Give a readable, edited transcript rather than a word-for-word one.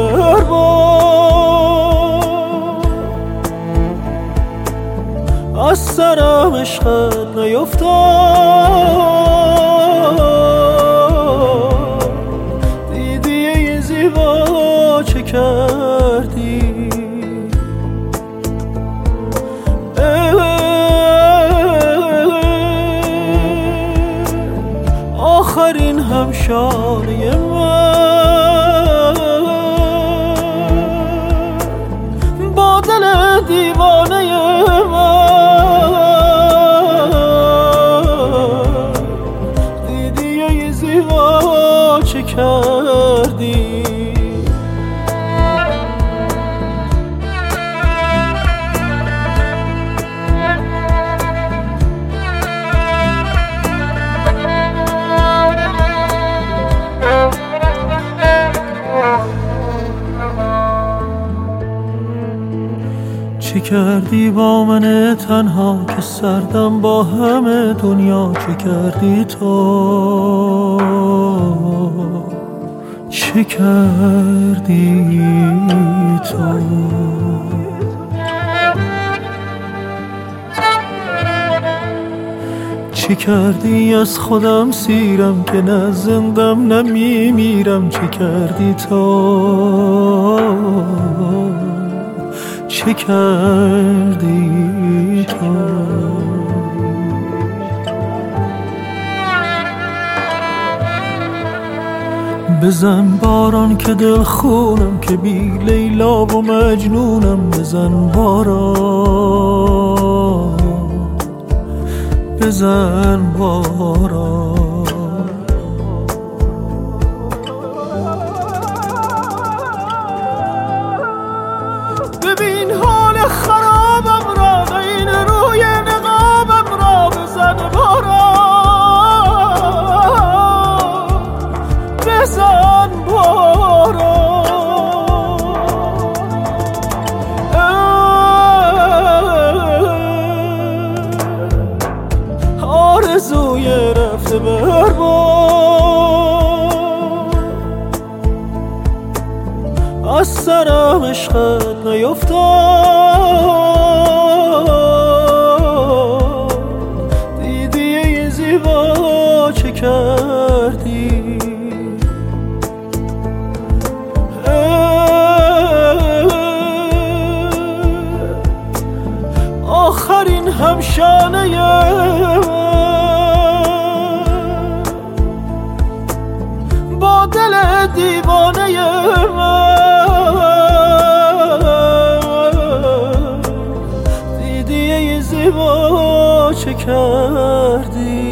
از سرم عشقت نیفتاد، دیدی یه زیبا چه کردی. آخرین همشانه من با دل دیوانه من، دیدی یه زیبا چه کردی. چه کردی با من تنها که سردم با همه دنیا؟ چه کردی تو؟ چه کردی تو؟ چه کردی از خودم سیرم که نه زندم نه میمیرم؟ چه کردی تو؟ چه کردی تو؟ بزن باران که دل خونم، که بی لیلا و مجنونم. بزن باران، بزن باران. ببین حال خرابم را، این روی نقابم را. بزن باران، بزن باران. آرزوی رفته برباد، از سرم عشقت نیفتاد، دیدی یه زیبا چه کردی. آخرین همشانه من با دل دیوانه من، دیدی یه زیبا چه کردی.